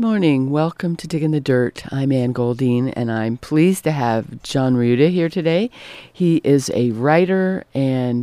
morning. Welcome to Digging the Dirt. I'm Ann Goldine, and I'm pleased to have John Ruda here today. He is a writer, and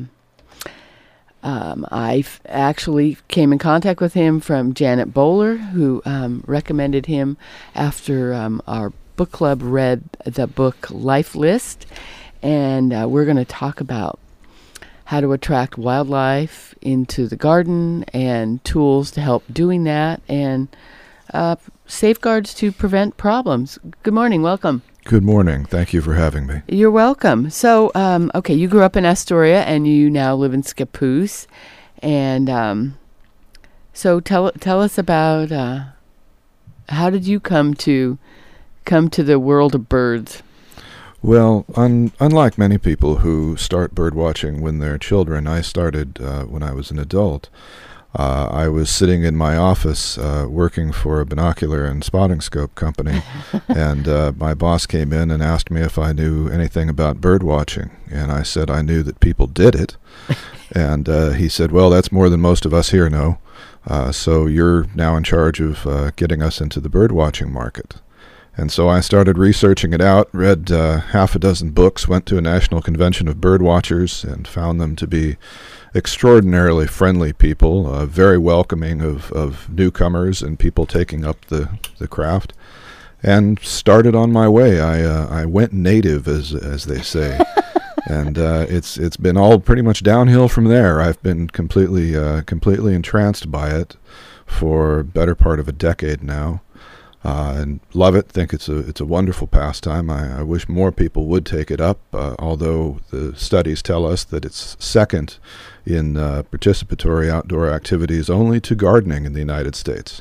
I actually came in contact with him from Janet Bowler, who recommended him after our book club read the book Life List. And we're going to talk about how to attract wildlife into the garden and tools to help doing that, and safeguards to prevent problems. Good morning. Welcome. Good morning. Thank you for having me. You're welcome. So, okay, you grew up in Astoria and you now live in Scappoose. And so tell us about how did you come to the world of birds? Well, unlike many people who start bird watching when they're children, I started when I was an adult. I was sitting in my office working for a binocular and spotting scope company, and my boss came in and asked me if I knew anything about bird watching, and I said I knew that people did it. And he said, well, that's more than most of us here know, so you're now in charge of getting us into the bird watching market. And so I started researching it out, read half a dozen books, went to a national convention of bird watchers, and found them to be extraordinarily friendly people, very welcoming of newcomers and people taking up the craft, and started on my way. I went native, as they say, and it's been all pretty much downhill from there. I've been completely entranced by it for the better part of a decade now. And love it. Think it's a wonderful pastime. I wish more people would take it up, although the studies tell us that it's second in participatory outdoor activities only to gardening in the United States.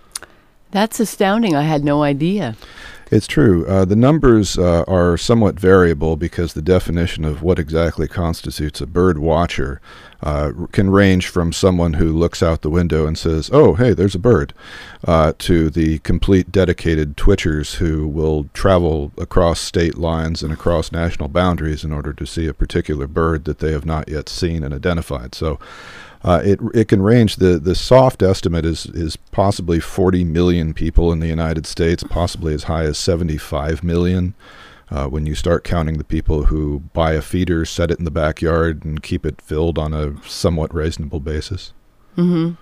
That's astounding. I had no idea. It's true. The numbers are somewhat variable because the definition of what exactly constitutes a bird watcher can range from someone who looks out the window and says, oh, hey, there's a bird, to the complete dedicated twitchers who will travel across state lines and across national boundaries in order to see a particular bird that they have not yet seen and identified. So it can range. The soft estimate is possibly 40 million people in the United States, possibly as high as 75 million. When you start counting the people who buy a feeder, set it in the backyard, and keep it filled on a somewhat reasonable basis. Mm-hmm.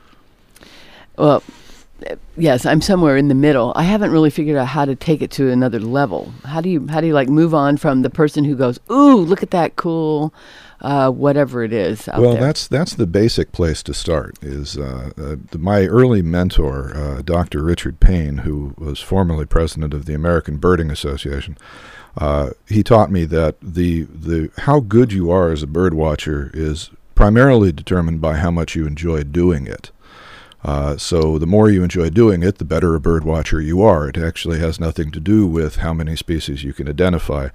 Well, yes, I'm somewhere in the middle. I haven't really figured out how to take it to another level. How do you like move on from the person who goes, ooh, look at that cool, whatever it is out there? Well, that's the basic place to start. Is my early mentor, Dr. Richard Payne, who was formerly president of the American Birding Association. He taught me that the how good you are as a bird watcher is primarily determined by how much you enjoy doing it. So the more you enjoy doing it, the better a bird watcher you are. It actually has nothing to do with how many species you can identify.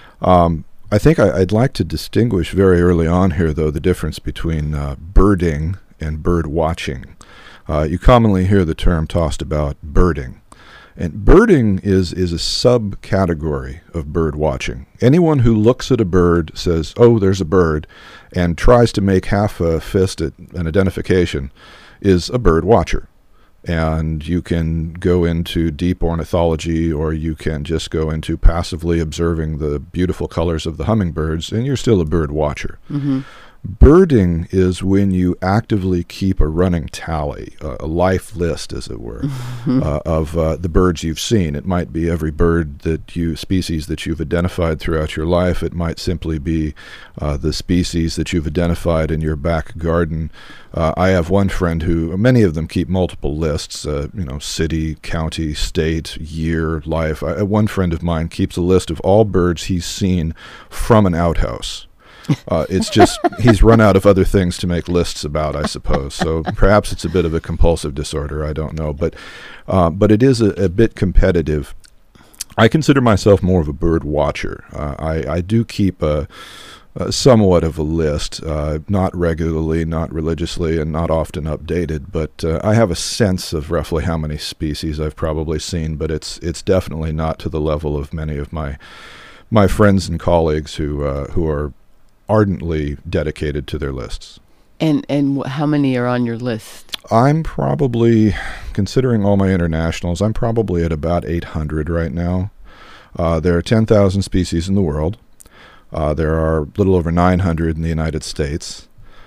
I think I'd like to distinguish very early on here, though, the difference between birding and bird watching. You commonly hear the term tossed about birding. And birding is a subcategory of bird watching. Anyone who looks at a bird, says, oh, there's a bird, and tries to make half a fist at an identification is a bird watcher. And you can go into deep ornithology, or you can just go into passively observing the beautiful colors of the hummingbirds, and you're still a bird watcher. Mm-hmm. Birding is when you actively keep a running tally, a life list, as it were, of the birds you've seen. It might be every species that you've identified throughout your life. It might simply be the species that you've identified in your back garden. I have one friend who, many of them keep multiple lists, city, county, state, year, life. One friend of mine keeps a list of all birds he's seen from an outhouse. It's just he's run out of other things to make lists about, I suppose. So perhaps it's a bit of a compulsive disorder. I don't know, but it is a bit competitive. I consider myself more of a bird watcher. I do keep somewhat of a list, not regularly, not religiously, and not often updated. But I have a sense of roughly how many species I've probably seen. But it's definitely not to the level of many of my friends and colleagues who are ardently dedicated to their lists. And how many are on your list? I'm probably, considering all my internationals, I'm probably at about 800 right now. There are 10,000 species in the world. There are a little over 900 in the United States.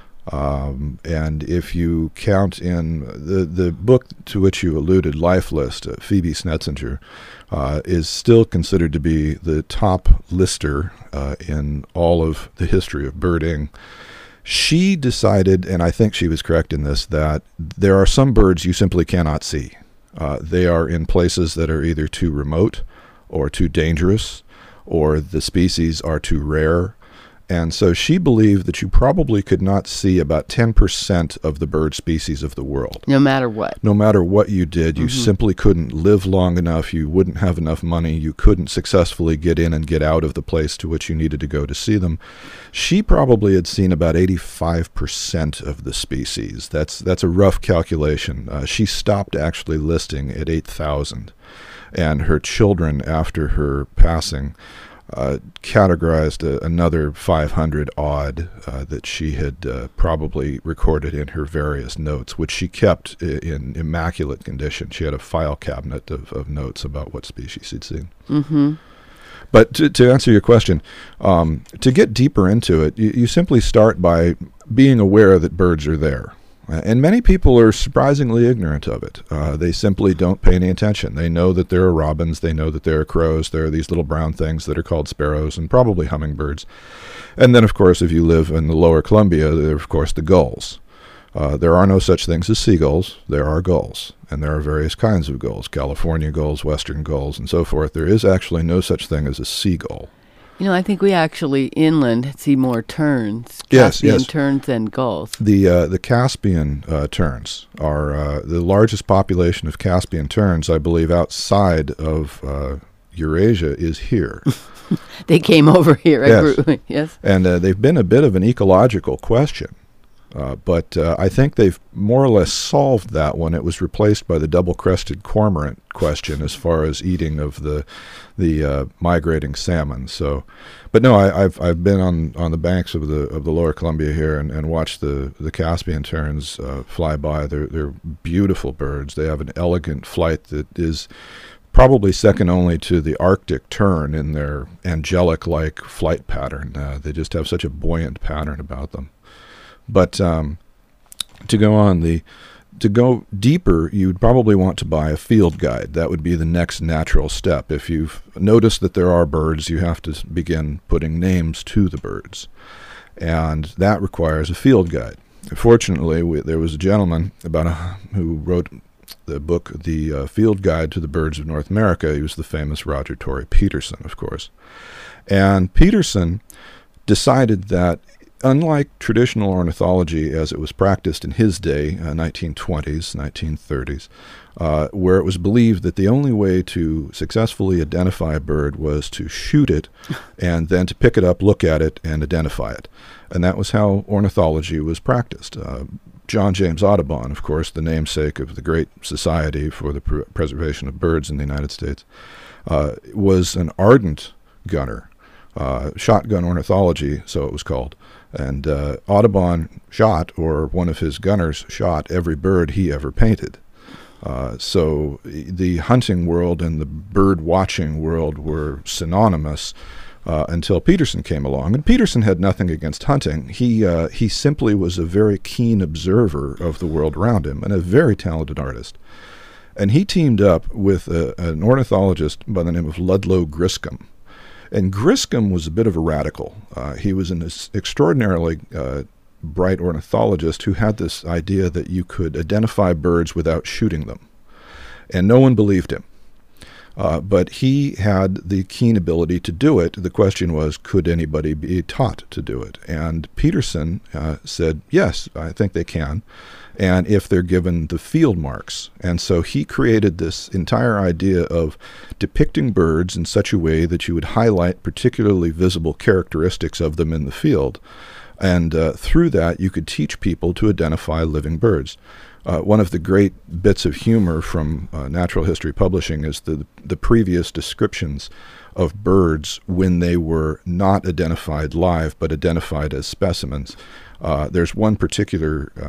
And if you count in the book to which you alluded, Life List, Phoebe Snetzinger, is still considered to be the top lister in all of the history of birding. She decided, and I think she was correct in this, that there are some birds you simply cannot see. They are in places that are either too remote or too dangerous, or the species are too rare. And so she believed that you probably could not see about 10% of the bird species of the world. No matter what. No matter what you did, you simply couldn't live long enough. You wouldn't have enough money. You couldn't successfully get in and get out of the place to which you needed to go to see them. She probably had seen about 85% of the species. That's a rough calculation. She stopped actually listing at 8,000. And her children, after her passing, categorized another 500 odd that she had probably recorded in her various notes, which she kept in immaculate condition. She had a file cabinet of notes about what species she'd seen. Mm-hmm. But to answer your question, to get deeper into it, you simply start by being aware that birds are there. And many people are surprisingly ignorant of it. They simply don't pay any attention. They know that there are robins. They know that there are crows. There are these little brown things that are called sparrows and probably hummingbirds. And then, of course, if you live in the lower Columbia, there are, of course, the gulls. There are no such things as seagulls. There are gulls. And there are various kinds of gulls, California gulls, western gulls, and so forth. There is actually no such thing as a seagull. You know, I think we actually inland see more terns, Yes. terns than gulls. The Caspian terns are the largest population of Caspian terns, I believe, outside of Eurasia is here. They came over here. Yes. Yes. And they've been a bit of an ecological question. But I think they've more or less solved that one. It was replaced by the double-crested cormorant question as far as eating of the migrating salmon. So, but no, I've been on the banks of the lower Columbia here and watched the Caspian terns fly by. They're beautiful birds. They have an elegant flight that is probably second only to the Arctic tern in their angelic-like flight pattern. They just have such a buoyant pattern about them. But to go deeper, you'd probably want to buy a field guide. That would be the next natural step. If you've noticed that there are birds, you have to begin putting names to the birds. And that requires a field guide. Fortunately, there was a gentleman who wrote the book, The Field Guide to the Birds of North America. He was the famous Roger Torrey Peterson, of course. And Peterson decided that unlike traditional ornithology as it was practiced in his day, 1920s, 1930s, where it was believed that the only way to successfully identify a bird was to shoot it and then to pick it up, look at it, and identify it. And that was how ornithology was practiced. John James Audubon, of course, the namesake of the Great Society for the Preservation of Birds in the United States, was an ardent gunner. Shotgun ornithology, so it was called. And Audubon shot, or one of his gunners shot, every bird he ever painted. So the hunting world and the bird watching world were synonymous until Peterson came along. And Peterson had nothing against hunting. He simply was a very keen observer of the world around him and a very talented artist. And he teamed up with an ornithologist by the name of Ludlow Griscom. And Griscom was a bit of a radical. He was an extraordinarily bright ornithologist who had this idea that you could identify birds without shooting them. And no one believed him. But he had the keen ability to do it. The question was, could anybody be taught to do it? And Peterson said, yes, I think they can, and if they're given the field marks. And so he created this entire idea of depicting birds in such a way that you would highlight particularly visible characteristics of them in the field. And through that, you could teach people to identify living birds. One of the great bits of humor from Natural History Publishing is the previous descriptions of birds when they were not identified live but identified as specimens. There's one particular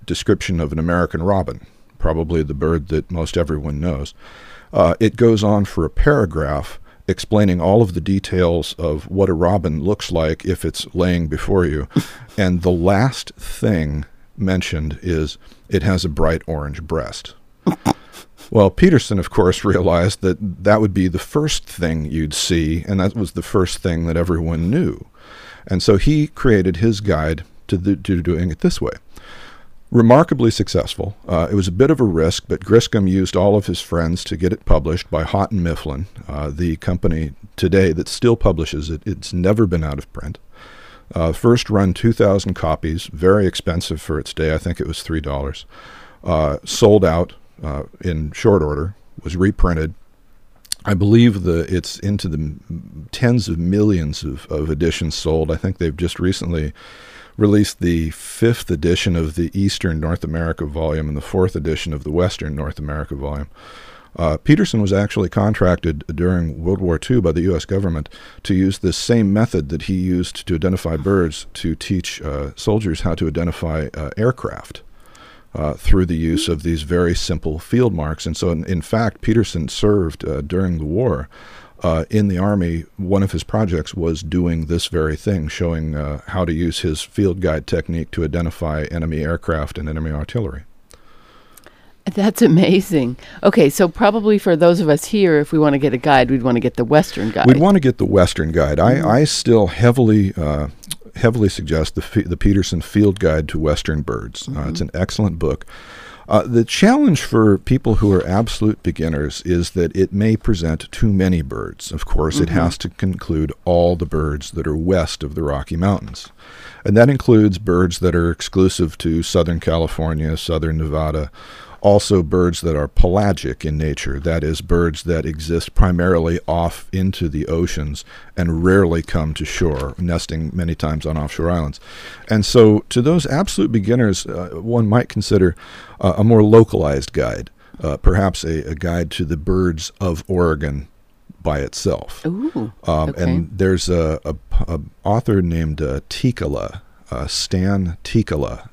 description of an American robin, probably the bird that most everyone knows. It goes on for a paragraph explaining all of the details of what a robin looks like if it's laying before you. And the last thing mentioned is it has a bright orange breast. Well, Peterson, of course, realized that that would be the first thing you'd see, and that was the first thing that everyone knew. And so he created his guide to doing it this way. Remarkably successful. It was a bit of a risk, but Griscom used all of his friends to get it published by Houghton Mifflin, the company today that still publishes it. It's never been out of print. First run 2,000 copies, very expensive for its day. I think it was $3. Sold out in short order, was reprinted. I believe it's into the tens of millions of editions sold. I think they've just recently released the 5th edition of the Eastern North America volume and the 4th edition of the Western North America volume. Peterson was actually contracted during World War II by the U.S. government to use this same method that he used to identify birds to teach soldiers how to identify aircraft through the use of these very simple field marks. And so, in fact, Peterson served during the war in the Army. One of his projects was doing this very thing, showing how to use his field guide technique to identify enemy aircraft and enemy artillery. That's amazing. Okay, so probably for those of us here, if we want to get a guide, we'd want to get the Western guide. We'd want to get the Western guide. I still heavily suggest the Peterson Field Guide to Western Birds. It's an excellent book. The challenge for people who are absolute beginners is that it may present too many birds. Of course, it has to include all the birds that are west of the Rocky Mountains. And that includes birds that are exclusive to Southern California, Southern Nevada, also birds that are pelagic in nature, that is, birds that exist primarily off into the oceans and rarely come to shore, nesting many times on offshore islands. And so to those absolute beginners, one might consider a more localized guide, perhaps a guide to the birds of Oregon by itself. Ooh, okay. And there's a author named Tikala, Stan Tikala,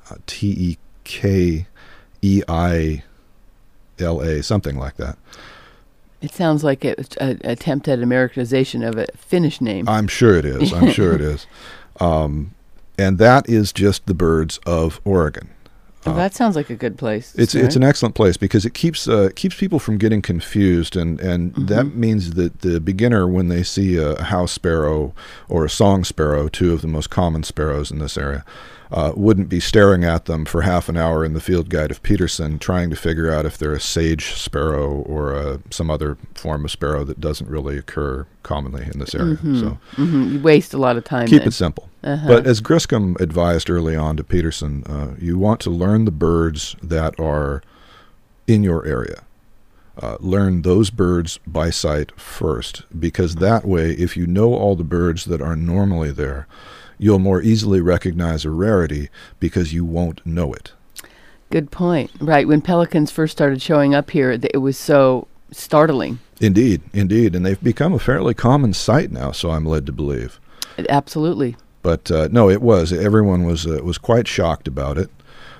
T-E-K-E-I-L-A, something like that. It sounds like an attempt at Americanization of a Finnish name. I'm sure it is. I'm sure it is. And that is just the birds of Oregon. Well, that sounds like a good place. It's an excellent place because it keeps people from getting confused, and that means that the beginner, when they see a house sparrow or a song sparrow, two of the most common sparrows in this area, wouldn't be staring at them for half an hour in the field guide of Peterson trying to figure out if they're a sage sparrow or some other form of sparrow that doesn't really occur commonly in this area. So you waste a lot of time. Keep it simple. But as Griscom advised early on to Peterson, you want to learn the birds that are in your area. Learn those birds by sight first, because that way, if you know all the birds that are normally there, you'll more easily recognize a rarity because you won't know it. Good point. Right. When pelicans first started showing up here, it was so startling. Indeed. And they've become a fairly common sight now, so I'm led to believe. Absolutely. But no, it was. Everyone was quite shocked about it.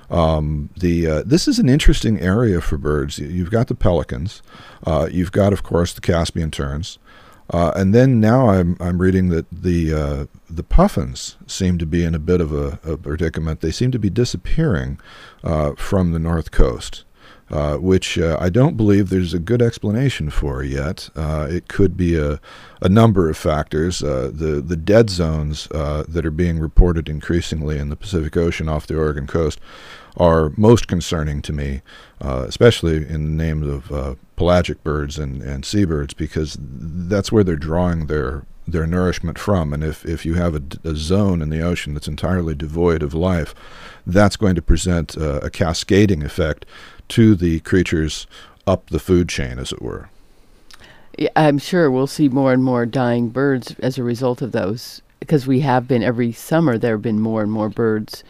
This is an interesting area for birds. You've got the pelicans. You've got, of course, the Caspian terns. And then now I'm reading that the puffins seem to be in a bit of a predicament. They seem to be disappearing from the north coast, which I don't believe there's a good explanation for yet. It could be a number of factors. The dead zones that are being reported increasingly in the Pacific Ocean off the Oregon coast are most concerning to me, especially in the names of pelagic birds and seabirds, because that's where they're drawing their nourishment from. And if you have a zone in the ocean that's entirely devoid of life, that's going to present a cascading effect to the creatures up the food chain, as it were. Yeah, I'm sure we'll see more and more dying birds as a result of those, because we have been, every summer there have been more and more birds,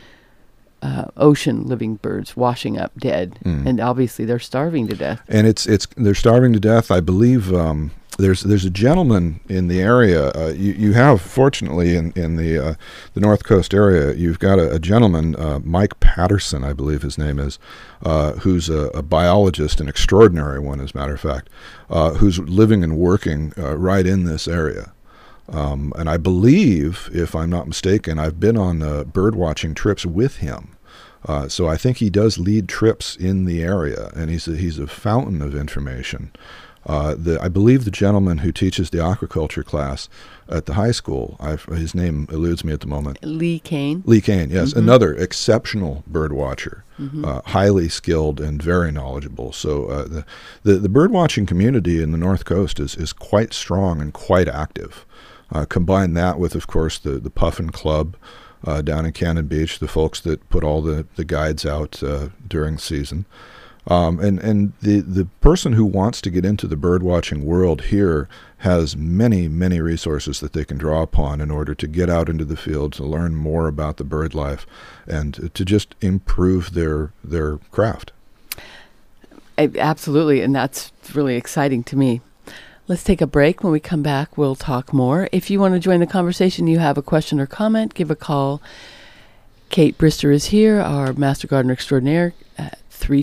ocean living birds washing up dead, and obviously they're starving to death. And they're starving to death. I believe there's a gentleman in the area. You have, fortunately, in the North Coast area, you've got a gentleman, Mike Patterson, I believe his name is, who's a biologist, an extraordinary one, as a matter of fact, who's living and working right in this area. And I believe, if I'm not mistaken, I've been on bird watching trips with him. So I think he does lead trips in the area, and he's a fountain of information. I believe the gentleman who teaches the aquaculture class at the high school, his name eludes me at the moment. Lee Kane. Lee Kane, yes. Another exceptional bird watcher, highly skilled and very knowledgeable. So the bird watching community in the North Coast is quite strong and quite active. Combine that with, of course, the Puffin Club down in Cannon Beach, the folks that put all the guides out during the season. And the person who wants to get into the bird watching world here has many, many resources that they can draw upon in order to get out into the field, to learn more about the bird life, and to just improve their craft. Absolutely, and that's really exciting to me. Let's take a break. When we come back, we'll talk more. If you want to join the conversation, you have a question or comment, give a call. Kate Brister is here, our Master Gardener Extraordinaire, at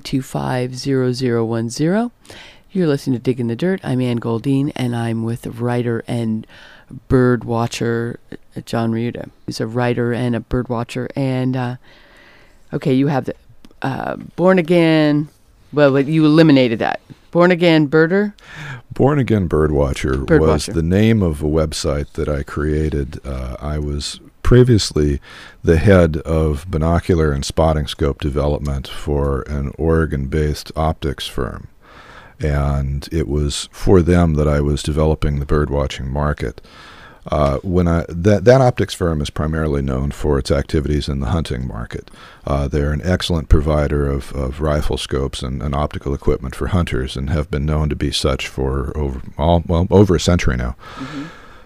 325-0010. You're listening to Dig in the Dirt. I'm Ann Goldine, and I'm with writer and bird watcher John Riuda. He's a writer and a bird watcher. And, okay, you have the Born Again. Well, you eliminated that. Born Again Birder? Born Again Birdwatcher was the name of a website that I created. I was previously the head of binocular and spotting scope development for an Oregon-based optics firm. And it was for them that I was developing the birdwatching market. That optics firm is primarily known for its activities in the hunting market. They're an excellent provider of rifle scopes and optical equipment for hunters, and have been known to be such for over a century now. Mm-hmm.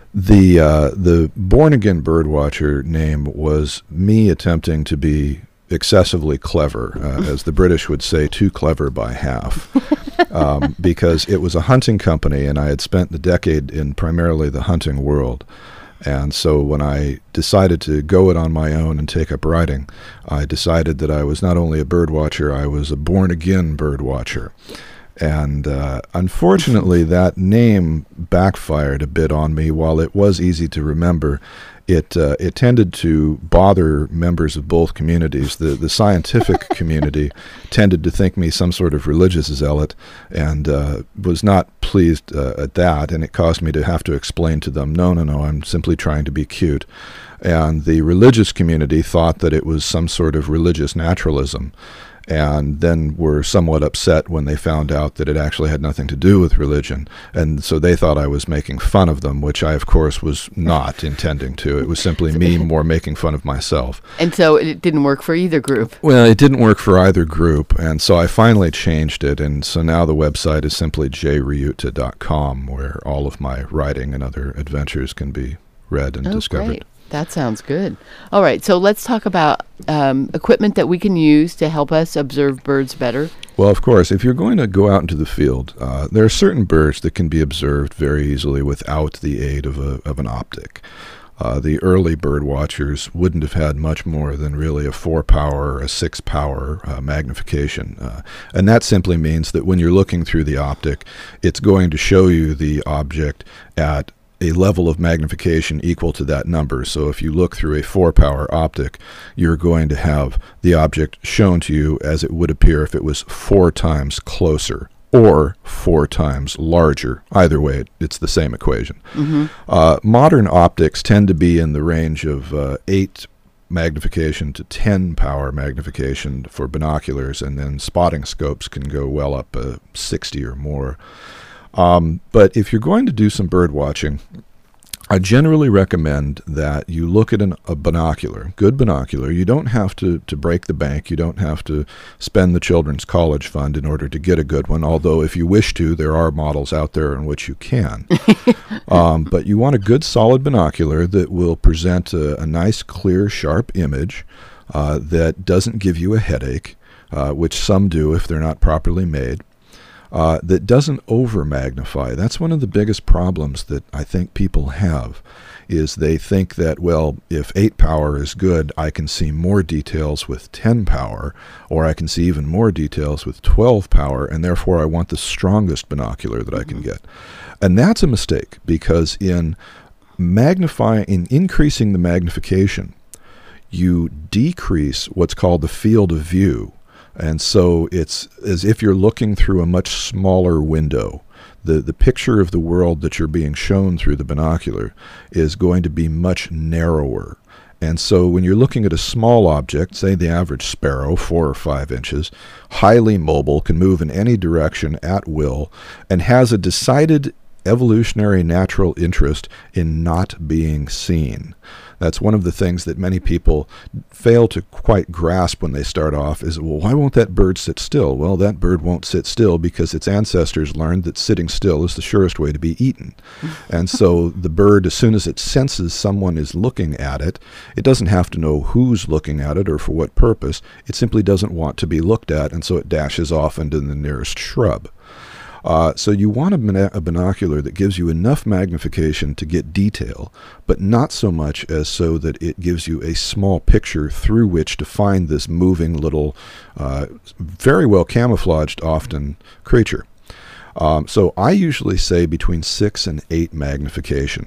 The Born Again Birdwatcher name was me attempting to be excessively clever, as the British would say, too clever by half, because it was a hunting company, and I had spent the decade in primarily the hunting world. And so when I decided to go it on my own and take up writing, I decided that I was not only a bird watcher, I was a born-again bird watcher. And unfortunately, that name backfired a bit on me. While it was easy to remember, it tended to bother members of both communities. The scientific community tended to think me some sort of religious zealot, and was not pleased at that, and it caused me to have to explain to them, no, I'm simply trying to be cute. And the religious community thought that it was some sort of religious naturalism, and then were somewhat upset when they found out that it actually had nothing to do with religion. And so they thought I was making fun of them, which I, of course, was not intending to. It was simply me more making fun of myself. And so it didn't work for either group. Well, it didn't work for either group, and so I finally changed it, and so now the website is simply jriuta.com, where all of my writing and other adventures can be read and discovered. Great. That sounds good. All right, so let's talk about equipment that we can use to help us observe birds better. Well, of course, if you're going to go out into the field, there are certain birds that can be observed very easily without the aid of an optic. The early bird watchers wouldn't have had much more than really a 4-power or a 6-power magnification. And that simply means that when you're looking through the optic, it's going to show you the object at a level of magnification equal to that number. So if you look through a 4-power optic, you're going to have the object shown to you as it would appear if it was 4 times closer or 4 times larger. Either way, it's the same equation. Mm-hmm. Modern optics tend to be in the range of 8 magnification to 10 power magnification for binoculars, and then spotting scopes can go well up 60 or more. But if you're going to do some bird watching, I generally recommend that you look at a binocular, good binocular. You don't have to break the bank. You don't have to spend the children's college fund in order to get a good one, although if you wish to, there are models out there in which you can. But you want a good solid binocular that will present a nice, clear, sharp image that doesn't give you a headache, which some do if they're not properly made. that doesn't over magnify. That's one of the biggest problems that I think people have, is they think that, well, if 8 power is good, I can see more details with 10 power, or I can see even more details with 12 power, and therefore I want the strongest binocular that I can get. And that's a mistake, because in increasing the magnification, you decrease what's called the field of view. And so it's as if you're looking through a much smaller window. The picture of the world that you're being shown through the binocular is going to be much narrower. And so when you're looking at a small object, say the average sparrow, 4 or 5 inches, highly mobile, can move in any direction at will, and has a decided evolutionary natural interest in not being seen. That's one of the things that many people fail to quite grasp when they start off is, well, why won't that bird sit still? Well, that bird won't sit still because its ancestors learned that sitting still is the surest way to be eaten. And so the bird, as soon as it senses someone is looking at it, it doesn't have to know who's looking at it or for what purpose. It simply doesn't want to be looked at, and so it dashes off into the nearest shrub. So you want a binocular that gives you enough magnification to get detail, but not so much as so that it gives you a small picture through which to find this moving little, very well camouflaged often, creature. So I usually say between 6 and 8 magnification.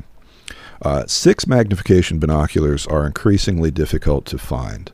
6 magnification binoculars are increasingly difficult to find.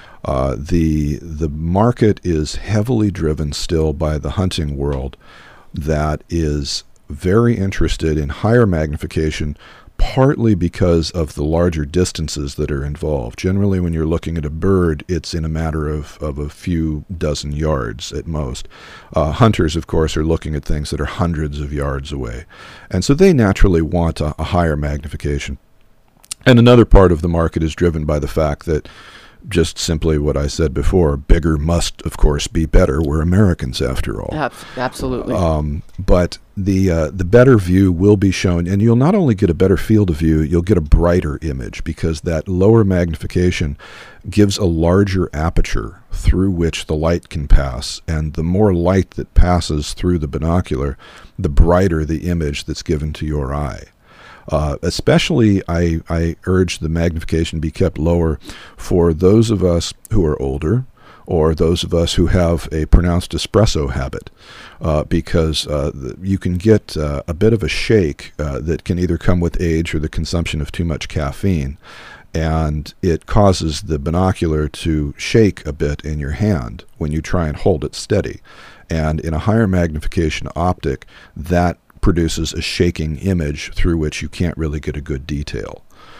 The market is heavily driven still by the hunting world, that is very interested in higher magnification, partly because of the larger distances that are involved. Generally, when you're looking at a bird, it's in a matter of a few dozen yards at most. Hunters, of course, are looking at things that are hundreds of yards away. And so they naturally want a higher magnification. And another part of the market is driven by the fact that, just simply what I said before, bigger must, of course, be better. We're Americans, after all. Absolutely. But the better view will be shown, and you'll not only get a better field of view, you'll get a brighter image, because that lower magnification gives a larger aperture through which the light can pass, and the more light that passes through the binocular, the brighter the image that's given to your eye. Especially, I urge the magnification be kept lower for those of us who are older, or those of us who have a pronounced espresso habit, because you can get a bit of a shake that can either come with age or the consumption of too much caffeine, and it causes the binocular to shake a bit in your hand when you try and hold it steady. And in a higher magnification optic, that produces a shaking image through which you can't really get a good detail.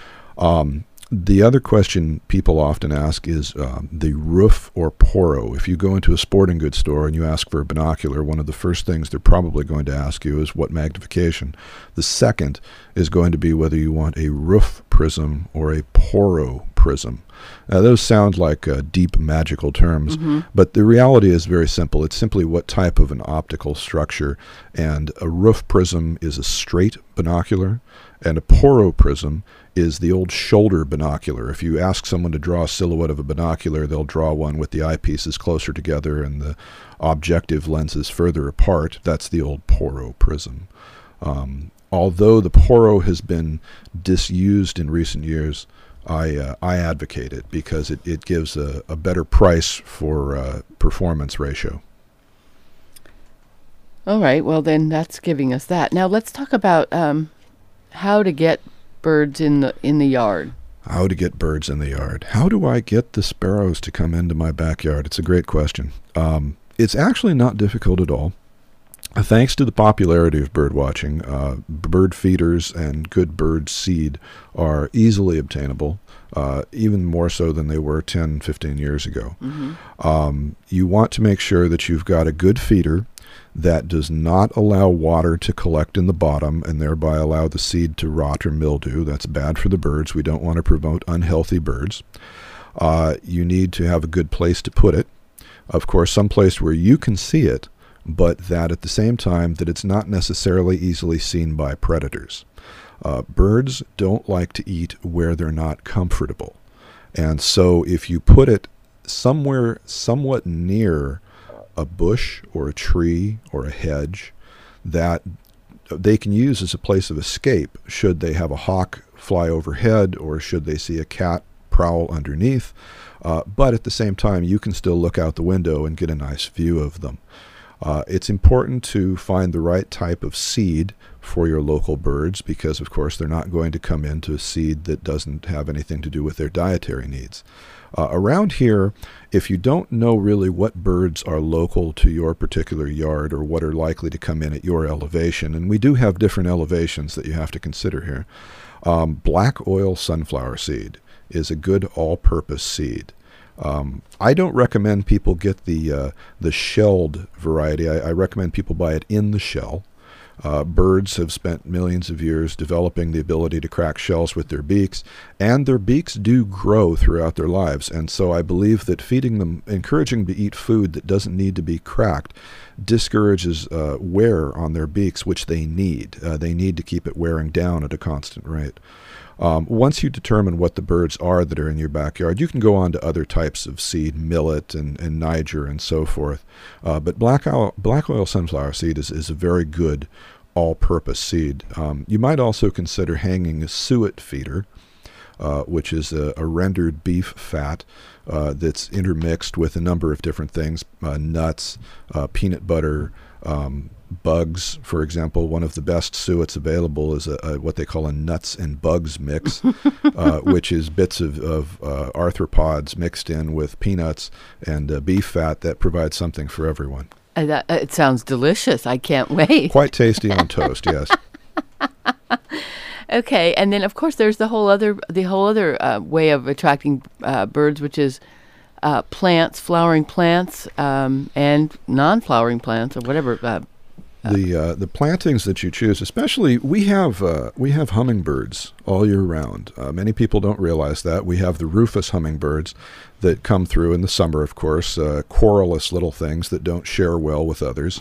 The other question people often ask is the roof or poro. If you go into a sporting goods store and you ask for a binocular, one of the first things they're probably going to ask you is what magnification. The second is going to be whether you want a roof prism or a poro prism. Now, those sound like deep magical terms, but the reality is very simple. It's simply what type of an optical structure, and a roof prism is a straight binocular, and a poro prism is the old shoulder binocular. If you ask someone to draw a silhouette of a binocular, they'll draw one with the eyepieces closer together and the objective lenses further apart. That's the old poro prism. Although the poro has been disused in recent years, I advocate it because it gives a better price for performance ratio. All right, well then that's giving us that. Now let's talk about how to get birds in the yard. How to get birds in the yard. How do I get the sparrows to come into my backyard? It's a great question. It's actually not difficult at all. Thanks to the popularity of bird watching, bird feeders and good bird seed are easily obtainable, even more so than they were 10, 15 years ago. You want to make sure that you've got a good feeder that does not allow water to collect in the bottom and thereby allow the seed to rot or mildew. That's bad for the birds. We don't want to promote unhealthy birds. You need to have a good place to put it. Of course, some place where you can see it, but that at the same time that it's not necessarily easily seen by predators. Birds don't like to eat where they're not comfortable. And so if you put it somewhere somewhat near a bush or a tree or a hedge that they can use as a place of escape should they have a hawk fly overhead or should they see a cat prowl underneath. But at the same time, you can still look out the window and get a nice view of them. It's important to find the right type of seed for your local birds because, of course, they're not going to come into a seed that doesn't have anything to do with their dietary needs. Around here, if you don't know really what birds are local to your particular yard or what are likely to come in at your elevation, and we do have different elevations that you have to consider here, black oil sunflower seed is a good all-purpose seed. I don't recommend people get the shelled variety. I recommend people buy it in the shell. Birds have spent millions of years developing the ability to crack shells with their beaks, and their beaks do grow throughout their lives. And so I believe that feeding them, encouraging them to eat food that doesn't need to be cracked, discourages wear on their beaks, which they need. They need to keep it wearing down at a constant rate. Once you determine what the birds are that are in your backyard, you can go on to other types of seed, millet and Niger and so forth. But black oil sunflower seed is a very good all-purpose seed. You might also consider hanging a suet feeder, which is a rendered beef fat that's intermixed with a number of different things, nuts, peanut butter, bugs. For example, one of the best suets available is what they call a nuts and bugs mix, which is bits of arthropods mixed in with peanuts and beef fat that provides something for everyone. It sounds delicious. I can't wait. Quite tasty on toast, yes. Okay, and then of course there's the whole other way of attracting birds, which is plants, flowering plants, and non-flowering plants or whatever. The plantings that you choose, especially we have hummingbirds all year round. Many people don't realize that. We have the rufous hummingbirds that come through in the summer, of course, querulous little things that don't share well with others.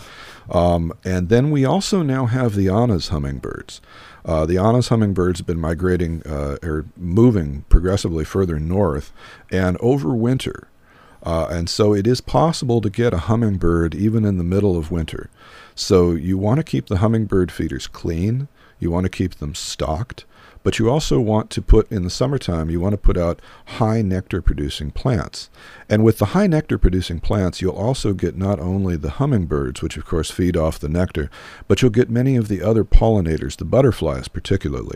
And then we also now have the Anna's hummingbirds. The Anna's hummingbirds have been migrating or moving progressively further north and over winter. And so it is possible to get a hummingbird even in the middle of winter. So you want to keep the hummingbird feeders clean. You want to keep them stocked. But you also want to put, in the summertime, you want to put out high nectar-producing plants. And with the high nectar-producing plants, you'll also get not only the hummingbirds, which of course feed off the nectar, but you'll get many of the other pollinators, the butterflies particularly.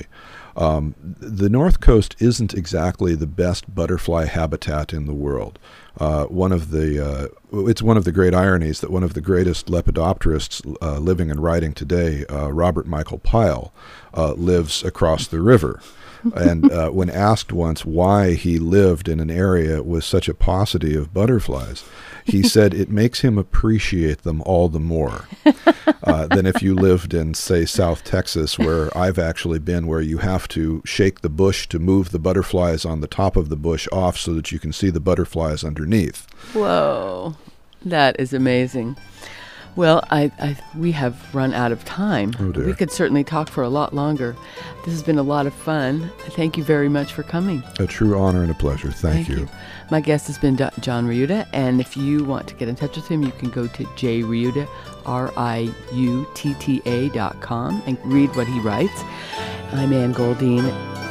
The North Coast isn't exactly the best butterfly habitat in the world. It's one of the great ironies that one of the greatest lepidopterists living and writing today, Robert Michael Pyle, lives across the river. And when asked once why he lived in an area with such a paucity of butterflies, he said it makes him appreciate them all the more than if you lived in, say, South Texas, where I've actually been, where you have to shake the bush to move the butterflies on the top of the bush off so that you can see the butterflies underneath. Whoa, that is amazing. Well, we have run out of time. Oh dear. We could certainly talk for a lot longer. This has been a lot of fun. Thank you very much for coming. A true honor and a pleasure. Thank you. My guest has been John Riuta, and if you want to get in touch with him, you can go to jriuta, RIUTTA.com, and read what he writes. I'm Ann Goldine.